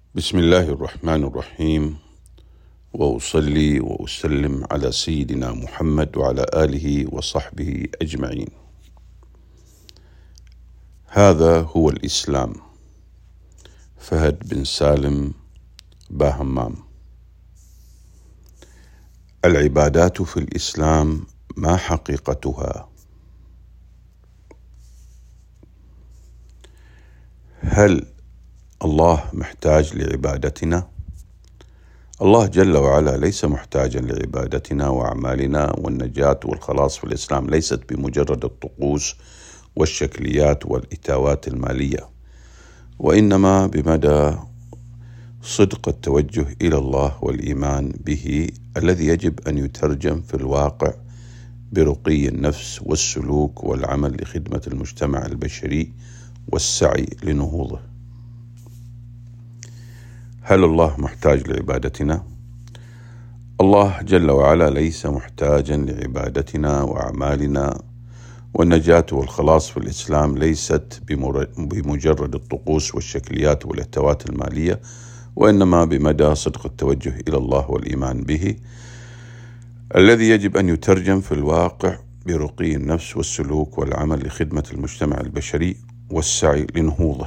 بسم الله الرحمن الرحيم، وأصلي وأسلم على سيدنا محمد وعلى آله وصحبه أجمعين. هذا هو الإسلام. فهد بن سالم باهمام. العبادات في الإسلام ما حقيقتها؟ هل الله محتاج لعبادتنا؟ الله جل وعلا ليس محتاجا لعبادتنا وأعمالنا، والنجاة والخلاص في الإسلام ليست بمجرد الطقوس والشكليات والإتاوات المالية، وإنما بمدى صدق التوجه إلى الله والإيمان به الذي يجب أن يترجم في الواقع برقي النفس والسلوك والعمل لخدمة المجتمع البشري والسعي لنهوضه. هل الله محتاج لعبادتنا؟ الله جل وعلا ليس محتاجا لعبادتنا وأعمالنا، والنجاة والخلاص في الإسلام ليست بمجرد الطقوس والشكليات والإتاوات المالية، وإنما بمدى صدق التوجه إلى الله والإيمان به الذي يجب أن يترجم في الواقع برقي النفس والسلوك والعمل لخدمة المجتمع البشري والسعي لنهوضه.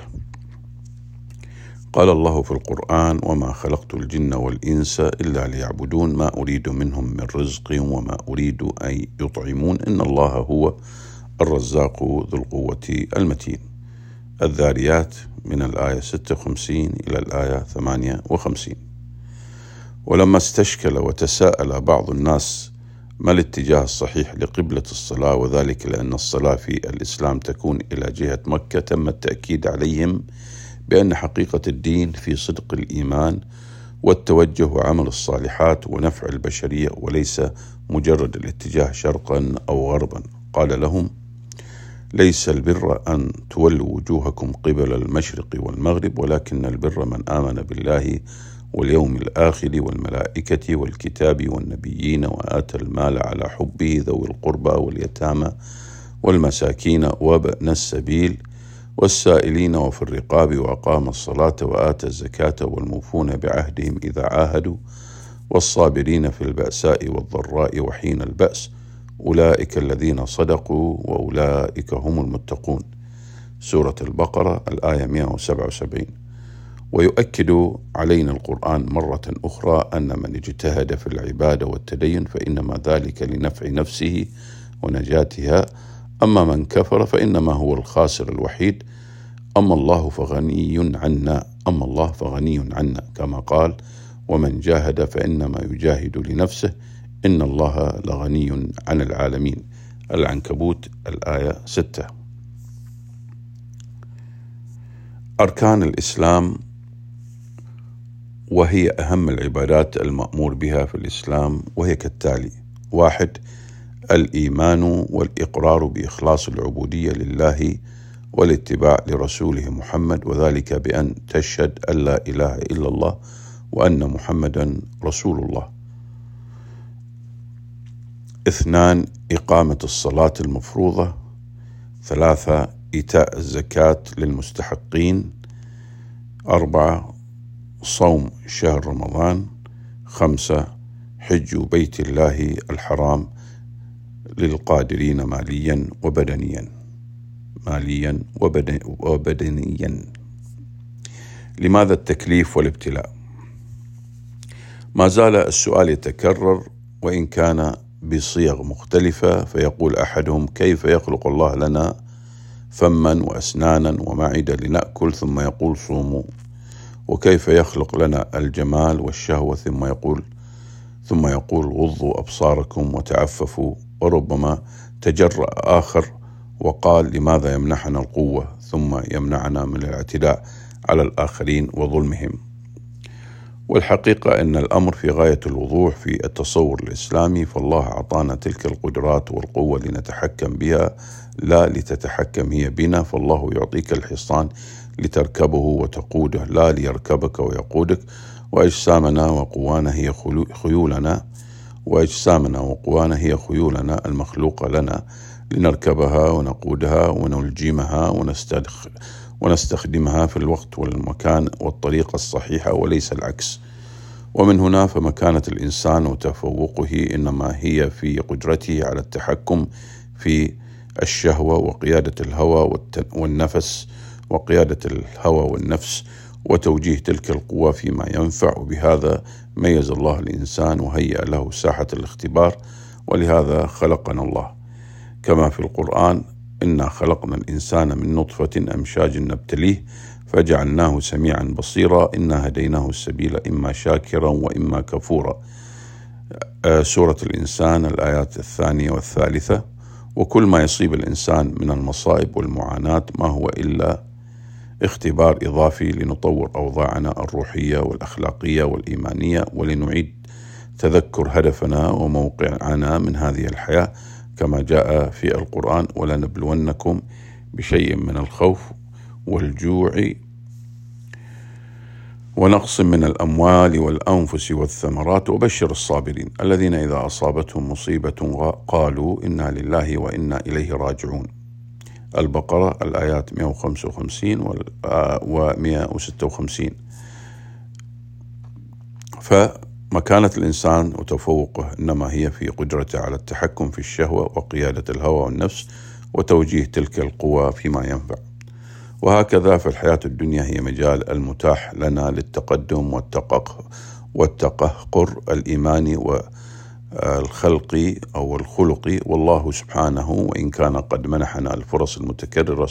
قال الله في القرآن: وما خلقت الجن والإنس إلا ليعبدون ما أريد منهم من رزق وما أريد أن يطعمون إن الله هو الرزاق ذو القوة المتين. الذاريات من الآية 56 إلى الآية 58. ولما استشكل وتساءل بعض الناس ما الاتجاه الصحيح لقبلة الصلاة، وذلك لأن الصلاة في الإسلام تكون إلى جهة مكة، تم التأكيد عليهم بأن حقيقة الدين في صدق الإيمان والتوجه وعمل الصالحات ونفع البشرية، وليس مجرد الاتجاه شرقا أو غربا. قال لهم: ليس البر أن تولوا وجوهكم قبل المشرق والمغرب، ولكن البر من آمن بالله واليوم الآخر والملائكة والكتاب والنبيين وآتى المال على حبه ذوي القربى واليتامى والمساكين وابن السبيل والسائلين وفي الرقاب وأقام الصلاة وآتى الزكاة والموفون بعهدهم إذا عاهدوا والصابرين في البأساء والضراء وحين البأس أولئك الذين صدقوا وأولئك هم المتقون. سورة البقرة الآية 177. ويؤكد علينا القرآن مرة أخرى أن من اجتهد في العبادة والتدين فإنما ذلك لنفع نفسه ونجاتها، أما من كفر فإنما هو الخاسر الوحيد. أما الله فغني عنا كما قال: ومن جاهد فإنما يجاهد لنفسه إن الله لغني عن العالمين. العنكبوت الآية 6. أركان الإسلام، وهي أهم العبادات المأمور بها في الإسلام، وهي كالتالي: 1. الإيمان والإقرار بإخلاص العبودية لله والاتباع لرسوله محمد، وذلك بأن تشهد أن لا إله إلا الله وأن محمدا رسول الله. 2. إقامة الصلاة المفروضة. 3. إيتاء الزكاة للمستحقين. 4. صوم شهر رمضان. 5. حج بيت الله الحرام للقادرين ماليا وبدنيا. لماذا التكليف والابتلاء؟ ما زال السؤال يتكرر، وإن كان بصيغ مختلفة. فيقول أحدهم: كيف يخلق الله لنا فما وأسنانا ومعدة لنأكل ثم يقول صوموا؟ وكيف يخلق لنا الجمال والشهوة ثم يقول غضوا أبصاركم وتعففوا؟ وربما تجرأ آخر وقال: لماذا يمنحنا القوة ثم يمنعنا من الاعتداء على الآخرين وظلمهم؟ والحقيقة أن الأمر في غاية الوضوح في التصور الإسلامي، فالله أعطانا تلك القدرات والقوة لنتحكم بها، لا لتتحكم هي بنا. فالله يعطيك الحصان لتركبه وتقوده، لا ليركبك ويقودك. وأجسامنا وقوانا هي خيولنا المخلوقة لنا لنركبها ونقودها ونلجمها ونستخدمها في الوقت والمكان والطريقة الصحيحة وليس العكس. ومن هنا فمكانة الإنسان وتفوقه إنما هي في قدرته على التحكم في الشهوة وقيادة الهوى والنفس وقيادة الهوى والنفس وتوجيه تلك القوى فيما ينفع. وبهذا ميز الله الإنسان وهيأ له ساحة الاختبار، ولهذا خلقنا الله كما في القرآن: إنا خلقنا الإنسان من نطفة أمشاج نبتليه فجعلناه سميعا بصيرا إنا هديناه السبيل إما شاكرا وإما كفورا. سورة الإنسان الآيات 2 و3. وكل ما يصيب الإنسان من المصائب والمعاناة ما هو إلا اختبار إضافي لنطور أوضاعنا الروحية والأخلاقية والإيمانية، ولنعيد تذكر هدفنا وموقعنا من هذه الحياة كما جاء في القرآن: ولنبلونكم بشيء من الخوف والجوع ونقص من الأموال والأنفس والثمرات وبشر الصابرين الذين إذا أصابتهم مصيبة قالوا إنا لله وإنا إليه راجعون. البقرة الآيات 155 و156. فمكانة الإنسان وتفوقه إنما هي في قدرته على التحكم في الشهوة وقيادة الهوى والنفس وتوجيه تلك القوى فيما ينفع. وهكذا في الحياة الدنيا هي مجال المتاح لنا للتقدم والتقهقر الإيماني والخلقي أو الخلقي. والله سبحانه وإن كان قد منحنا الفرص المتكررة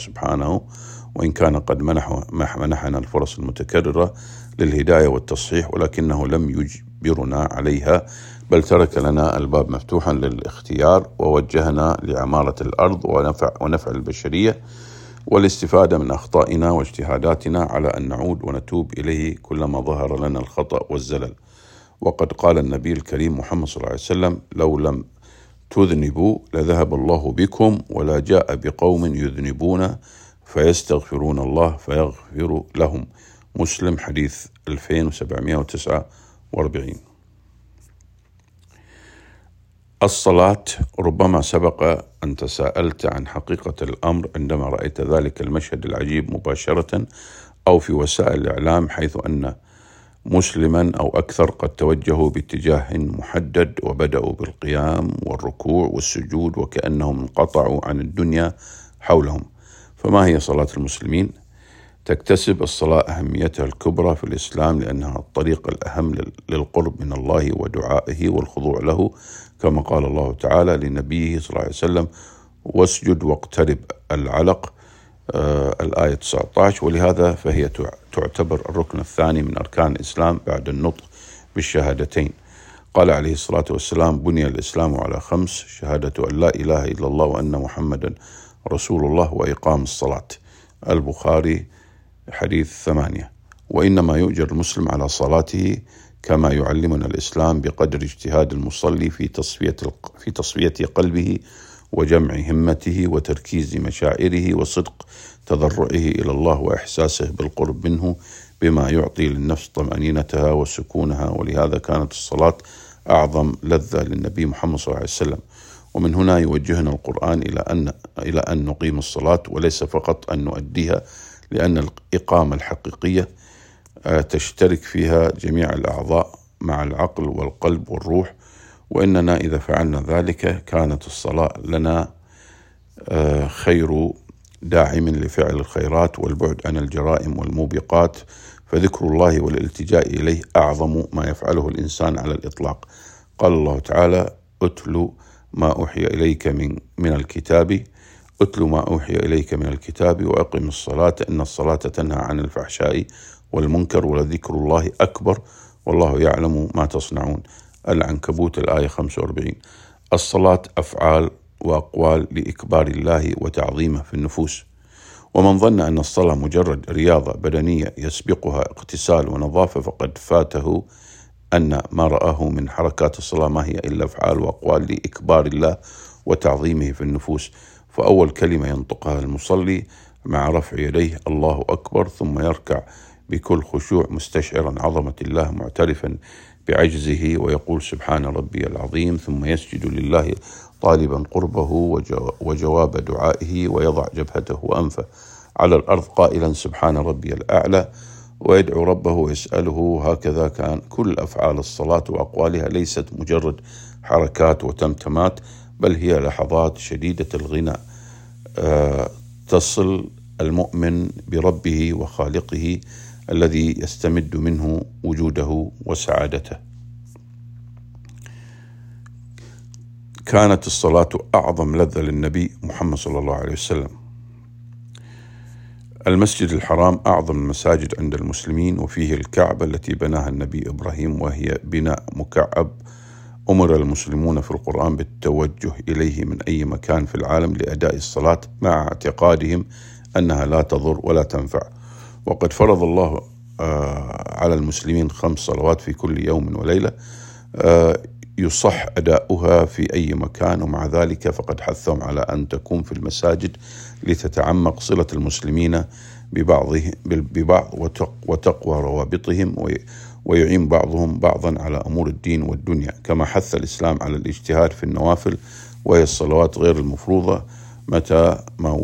منحنا الفرص المتكررة للهداية والتصحيح، ولكنه لم يجبرنا عليها، بل ترك لنا الباب مفتوحا للاختيار ووجهنا لعمارة الأرض ونفع البشرية والاستفادة من أخطائنا واجتهاداتنا، على أن نعود ونتوب إليه كلما ظهر لنا الخطأ والزلل. وقد قال النبي الكريم محمد صلى الله عليه وسلم: لو لم تذنبوا لذهب الله بكم ولا جاء بقوم يذنبون فيستغفرون الله فيغفر لهم. مسلم حديث 2749. الصلاة. ربما سبق أن تساءلت عن حقيقة الأمر عندما رأيت ذلك المشهد العجيب مباشرة أو في وسائل الإعلام، حيث أن مسلما أو أكثر قد توجهوا باتجاه محدد وبدأوا بالقيام والركوع والسجود وكأنهم انقطعوا عن الدنيا حولهم. فما هي صلاة المسلمين؟ تكتسب الصلاة أهميتها الكبرى في الإسلام لأنها الطريق الأهم للقرب من الله ودعائه والخضوع له، كما قال الله تعالى لنبيه صلى الله عليه وسلم: واسجد واقترب العلق، الآية 19. ولهذا فهي تعتبر الركن الثاني من أركان الإسلام بعد النطق بالشهادتين. قال عليه الصلاة والسلام: بني الإسلام على 5: شهادة أن لا إله إلا الله وأن محمدا رسول الله وإقام الصلاة. البخاري حديث 8. وإنما يؤجر المسلم على صلاته كما يعلمنا الإسلام بقدر اجتهاد المصلي في تصفية قلبه وجمع همته وتركيز مشاعره وصدق تضرعه إلى الله وإحساسه بالقرب منه بما يعطي للنفس طمأنينتها وسكونها. ولهذا كانت الصلاة أعظم لذة للنبي محمد صلى الله عليه وسلم. ومن هنا يوجهنا القرآن إلى أن نقيم الصلاة وليس فقط أن نؤديها، لأن الإقامة الحقيقية تشترك فيها جميع الأعضاء مع العقل والقلب والروح، وإننا إذا فعلنا ذلك كانت الصلاة لنا خير داعم لفعل الخيرات والبعد عن الجرائم والموبقات، فذكر الله والالتجاء إليه أعظم ما يفعله الإنسان على الإطلاق. قال الله تعالى: أتل ما أوحي إليك من الكتاب وأقم الصلاة إن الصلاة تنهى عن الفحشاء والمنكر ولذكر الله أكبر والله يعلم ما تصنعون. العنكبوت الآية 45. الصلاة أفعال وأقوال لإكبار الله وتعظيمه في النفوس. ومن ظن أن الصلاة مجرد رياضة بدنية يسبقها اغتسال ونظافة فقد فاته أن ما رآه من حركات الصلاة ما هي إلا أفعال وأقوال لإكبار الله وتعظيمه في النفوس. فأول كلمة ينطقها المصلي مع رفع يديه: الله أكبر، ثم يركع بكل خشوع مستشعرا عظمة الله معترفا بعجزه ويقول: سبحان ربي العظيم، ثم يسجد لله طالبا قربه وجواب دعائه ويضع جبهته وأنفه على الأرض قائلا سبحان ربي الأعلى، ويدعو ربه ويسأله. هكذا كان كل أفعال الصلاة وأقوالها ليست مجرد حركات وتمتمات، بل هي لحظات شديدة الغنى تصل المؤمن بربه وخالقه الذي يستمد منه وجوده وسعادته. كانت الصلاة أعظم لذة للنبي محمد صلى الله عليه وسلم. المسجد الحرام أعظم المساجد عند المسلمين، وفيه الكعبة التي بناها النبي إبراهيم، وهي بناء مكعب أمر المسلمون في القرآن بالتوجه إليه من أي مكان في العالم لأداء الصلاة، مع اعتقادهم أنها لا تضر ولا تنفع. وقد فرض الله على المسلمين 5 صلوات في كل يوم وليلة يصح أداؤها في أي مكان، ومع ذلك فقد حثهم على أن تكون في المساجد لتتعمق صلة المسلمين ببعض وتقوى روابطهم، ويعين بعضهم بعضا على أمور الدين والدنيا. كما حث الإسلام على الاجتهاد في النوافل، وهي الصلوات غير المفروضة، متى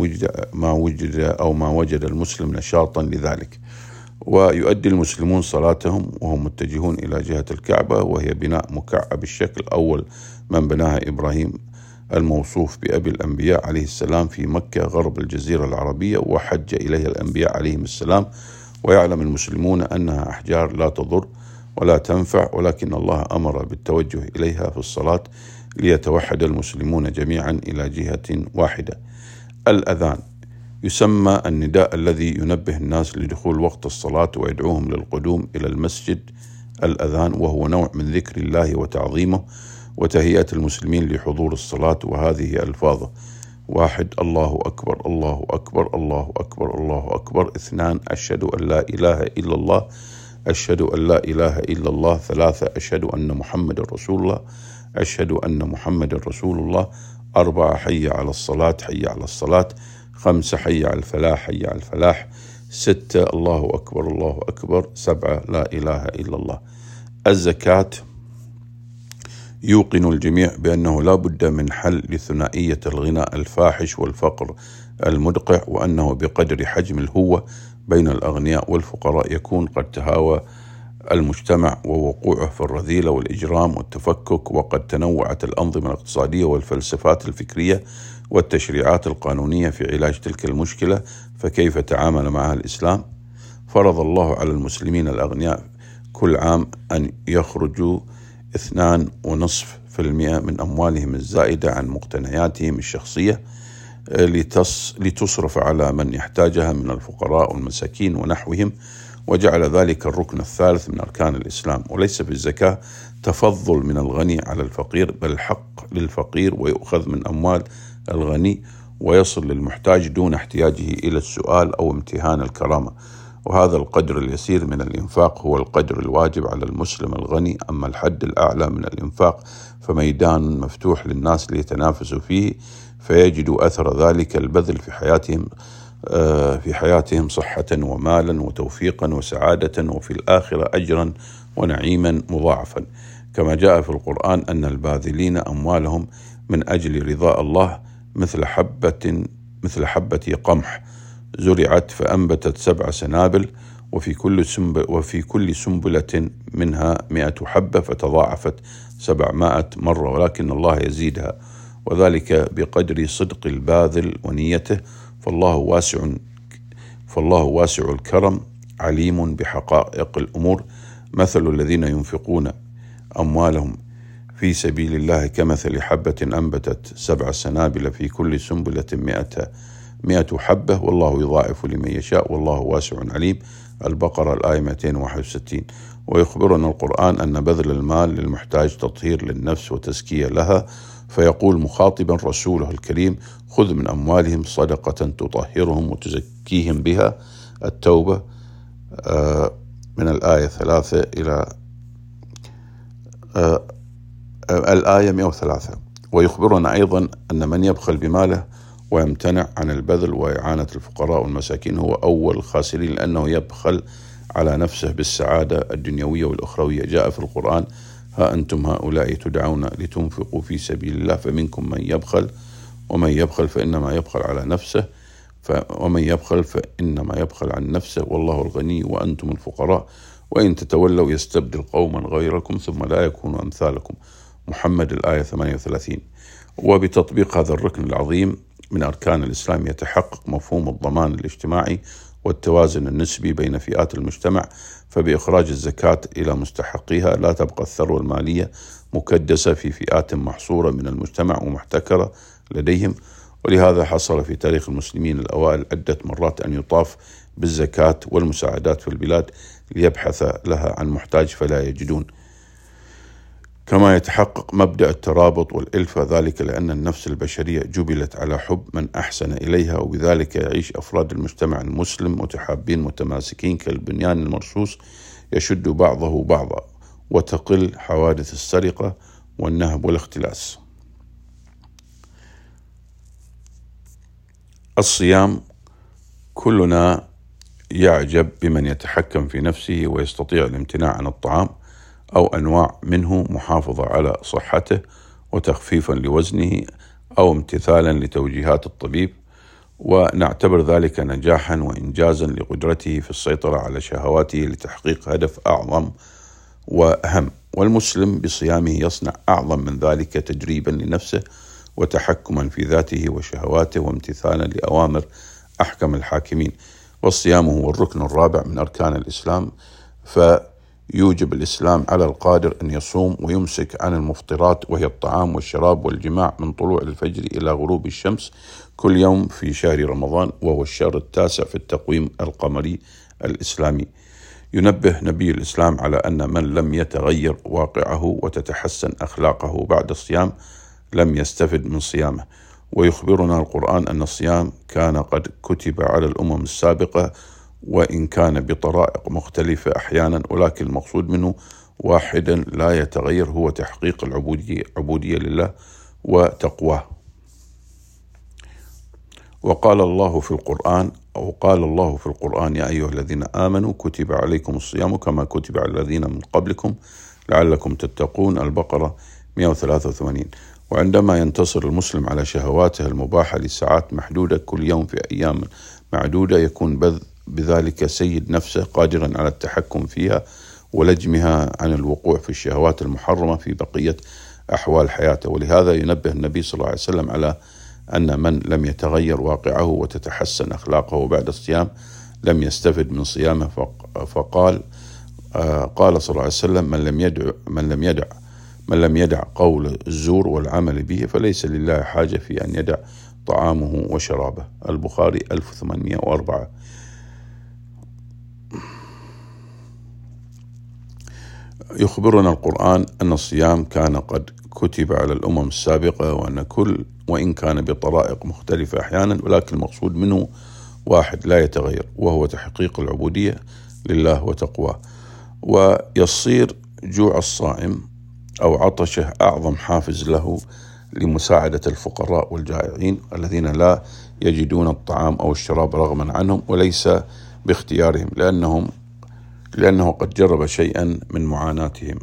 ما وجد المسلم نشاطا لذلك. ويؤدي المسلمون صلاتهم وهم متجهون إلى جهة الكعبة، وهي بناء مكعب الشكل، أول من بناها إبراهيم الموصوف بأبي الأنبياء عليه السلام في مكة غرب الجزيرة العربية، وحج إليها الأنبياء عليهم السلام. ويعلم المسلمون أنها أحجار لا تضر ولا تنفع، ولكن الله أمر بالتوجه إليها في الصلاة ليتوحد المسلمون جميعا إلى جهة واحدة. الأذان يسمى النداء الذي ينبه الناس لدخول وقت الصلاة ويدعوهم للقدوم إلى المسجد. الأذان وهو نوع من ذكر الله وتعظيمه وتهيئة المسلمين لحضور الصلاة، وهذه ألفاظه: 1 الله أكبر الله أكبر الله أكبر الله أكبر. 2 أشهد أن لا إله إلا الله أشهد أن لا إله إلا الله. 3 أشهد أن محمد رسول الله أشهد أن محمد رسول الله. 4 حي على الصلاة حي على الصلاة. 5 حي على الفلاح حي على الفلاح. 6 الله أكبر الله أكبر. 7 لا إله إلا الله. الزكاة يوقن الجميع بأنه لا بد من حل لثنائية الغنى الفاحش والفقر المدقع، وأنه بقدر حجم الهوة بين الأغنياء والفقراء يكون قد تهاوى المجتمع ووقوعه في الرذيلة والإجرام والتفكك. وقد تنوعت الأنظمة الاقتصادية والفلسفات الفكرية والتشريعات القانونية في علاج تلك المشكلة، فكيف تعامل معها الإسلام؟ فرض الله على المسلمين الأغنياء كل عام أن يخرجوا 2.5% من أموالهم الزائدة عن مقتنياتهم الشخصية لتصرف على من يحتاجها من الفقراء والمساكين ونحوهم، وجعل ذلك الركن الثالث من أركان الإسلام. وليس في الزكاة تفضل من الغني على الفقير، بل حق للفقير، ويؤخذ من أموال الغني ويصل للمحتاج دون احتياجه إلى السؤال أو امتهان الكرامة. وهذا القدر اليسير من الإنفاق هو القدر الواجب على المسلم الغني. أما الحد الأعلى من الإنفاق فميدان مفتوح للناس ليتنافسوا فيه، فيجدوا أثر ذلك البذل في حياتهم صحة ومالا وتوفيقا وسعادة، وفي الآخرة أجرا ونعيما مضاعفا. كما جاء في القرآن أن الباذلين أموالهم من أجل رضاء الله مثل حبة قمح زرعت فأنبتت 7 سنابل، وفي كل سنبلة منها 100 حبة، فتضاعفت 700 مرة، ولكن الله يزيدها، وذلك بقدر صدق الباذل ونيته. فالله واسع الكرم عليم بحقائق الأمور. مثل الذين ينفقون أموالهم في سبيل الله كمثل حبة أنبتت 7 سنابل في كل سنبلة 100 حبة، والله يضاعف لمن يشاء والله واسع عليم. البقرة الآية 261. ويخبرنا القرآن أن بذل المال للمحتاج تطهير للنفس وتزكية لها، فيقول مخاطبا رسوله الكريم: خذ من أموالهم صدقة تطهرهم وتزكيهم بها. التوبة من الآية 3 إلى الآية 103. ويخبرنا أيضا أن من يبخل بماله ويمتنع عن البذل وإعانة الفقراء والمساكين هو أول الخاسرين، لأنه يبخل على نفسه بالسعادة الدنيوية والأخروية. جاء في القرآن: ها أنتم هؤلاء تدعون لتنفقوا في سبيل الله فمنكم من يبخل ومن يبخل فإنما يبخل على نفسه ومن يبخل فإنما يبخل عن نفسه والله الغني وأنتم الفقراء وإن تتولوا يستبدل قوما غيركم ثم لا يكونوا أمثالكم. محمد الآية 38. وبتطبيق هذا الركن العظيم من أركان الإسلام يتحقق مفهوم الضمان الاجتماعي والتوازن النسبي بين فئات المجتمع، فبإخراج الزكاة إلى مستحقيها لا تبقى الثروة المالية مكدسة في فئات محصورة من المجتمع ومحتكرة لديهم. ولهذا حصل في تاريخ المسلمين الأوائل عدة مرات أن يطاف بالزكاة والمساعدات في البلاد ليبحث لها عن محتاج فلا يجدون. كما يتحقق مبدأ الترابط والإلفة، ذلك لأن النفس البشرية جبلت على حب من أحسن إليها، وبذلك يعيش أفراد المجتمع المسلم متحابين متماسكين كالبنيان المرصوص يشد بعضه بعضا، وتقل حوادث السرقة والنهب والاختلاس. الصيام، كلنا يعجب بمن يتحكم في نفسه ويستطيع الامتناع عن الطعام أو أنواع منه محافظة على صحته وتخفيفا لوزنه أو امتثالا لتوجيهات الطبيب، ونعتبر ذلك نجاحا وإنجازا لقدرته في السيطرة على شهواته لتحقيق هدف أعظم وأهم. والمسلم بصيامه يصنع أعظم من ذلك تجريبا لنفسه وتحكما في ذاته وشهواته وامتثالا لأوامر أحكم الحاكمين. والصيام هو الركن الرابع من أركان الإسلام، فيوجب الإسلام على القادر أن يصوم ويمسك عن المفطرات وهي الطعام والشراب والجماع من طلوع الفجر إلى غروب الشمس كل يوم في شهر رمضان، وهو الشهر التاسع في التقويم القمري الإسلامي. ينبه نبي الإسلام على أن من لم يتغير واقعه وتتحسن أخلاقه بعد الصيام لم يستفد من صيامه. ويخبرنا القرآن أن الصيام كان قد كتب على الأمم السابقة وإن كان بطرائق مختلفة أحيانا، ولكن المقصود منه واحدا لا يتغير، هو تحقيق العبودية لله وتقواه. وقال الله في القرآن يا أيها الذين آمنوا كتب عليكم الصيام كما كتب على الذين من قبلكم لعلكم تتقون. البقرة 183. وعندما ينتصر المسلم على شهواته المباحة لساعات محدودة كل يوم في أيام معدودة يكون بذلك سيد نفسه قادرا على التحكم فيها ولجمها عن الوقوع في الشهوات المحرمة في بقية أحوال حياته. ولهذا ينبه النبي صلى الله عليه وسلم على أن من لم يتغير واقعه وتتحسن أخلاقه بعد الصيام لم يستفد من صيامه. فقال صلى الله عليه وسلم من لم يدع قول الزور والعمل به فليس لله حاجة في أن يدع طعامه وشرابه. البخاري 1804. يخبرنا القرآن أن الصيام كان قد كتب على الأمم السابقة وإن كان بطرائق مختلفة أحيانا، ولكن المقصود منه واحد لا يتغير، وهو تحقيق العبودية لله وتقواه. ويصير جوع الصائم أو عطشه أعظم حافز له لمساعدة الفقراء والجائعين الذين لا يجدون الطعام أو الشراب رغما عنهم وليس باختيارهم، لأنه قد جرب شيئا من معاناتهم.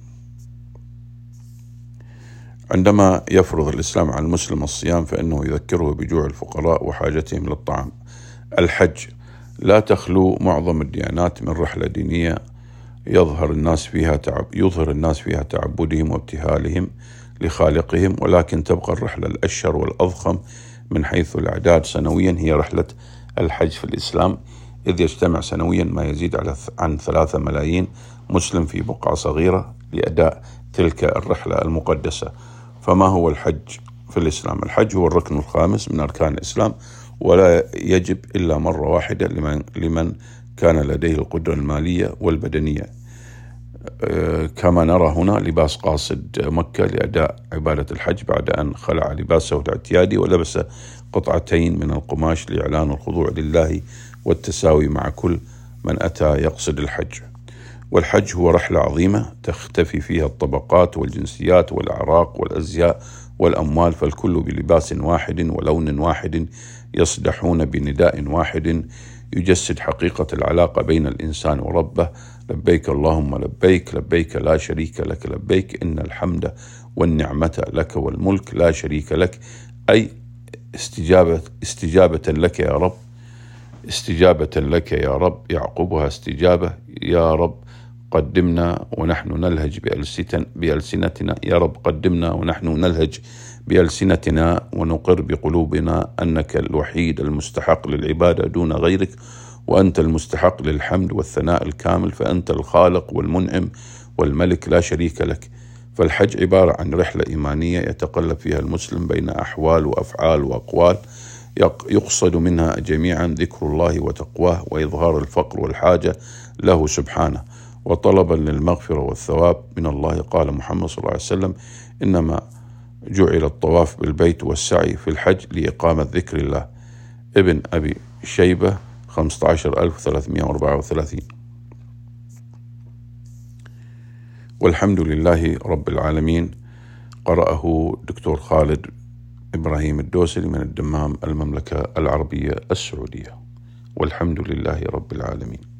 عندما يفرض الإسلام على المسلم الصيام فإنه يذكره بجوع الفقراء وحاجتهم للطعام. الحج، لا تخلو معظم الديانات من رحلة دينية يظهر الناس فيها تعبدهم وابتهالهم لخالقهم، ولكن تبقى الرحلة الأشهر والأضخم من حيث الأعداد سنويا هي رحلة الحج في الإسلام، إذ يجتمع سنويا ما يزيد عن 3 ملايين مسلم في بقعة صغيرة لأداء تلك الرحلة المقدسة. فما هو الحج في الإسلام؟ الحج هو الركن الخامس من أركان الإسلام، ولا يجب إلا مرة واحدة لمن كان لديه القدرة المالية والبدنية. كما نرى هنا لباس قاصد مكة لأداء عبادة الحج بعد أن خلع لباسه الاعتيادي ولبس قطعتين من القماش لإعلان الخضوع لله والتساوي مع كل من أتى يقصد الحج. والحج هو رحلة عظيمة تختفي فيها الطبقات والجنسيات والأعراق والأزياء والأموال، فالكل بلباس واحد ولون واحد يصدحون بنداء واحد يجسد حقيقة العلاقة بين الإنسان وربه. لبيك اللهم لبيك، لبيك لا شريك لك لبيك، إن الحمد والنعمة لك والملك لا شريك لك، أي استجابة لك يا رب استجابة لك يا رب يعقبها استجابة. يا رب قدمنا ونحن نلهج بألسنتنا، يا رب قدمنا ونحن نلهج بألسنتنا ونقر بقلوبنا أنك الوحيد المستحق للعبادة دون غيرك، وأنت المستحق للحمد والثناء الكامل، فأنت الخالق والمنعم والملك لا شريك لك. فالحج عبارة عن رحلة إيمانية يتقلب فيها المسلم بين أحوال وأفعال وأقوال يقصد منها جميعا ذكر الله وتقواه وإظهار الفقر والحاجة له سبحانه، وطلبا للمغفرة والثواب من الله. قال محمد صلى الله عليه وسلم: إنما جعل الطواف بالبيت والسعي في الحج لإقامة ذكر الله. ابن أبي شيبة 15334. والحمد لله رب العالمين. قرأه دكتور خالد إبراهيم الدوسري من الدمام، المملكة العربية السعودية. والحمد لله رب العالمين.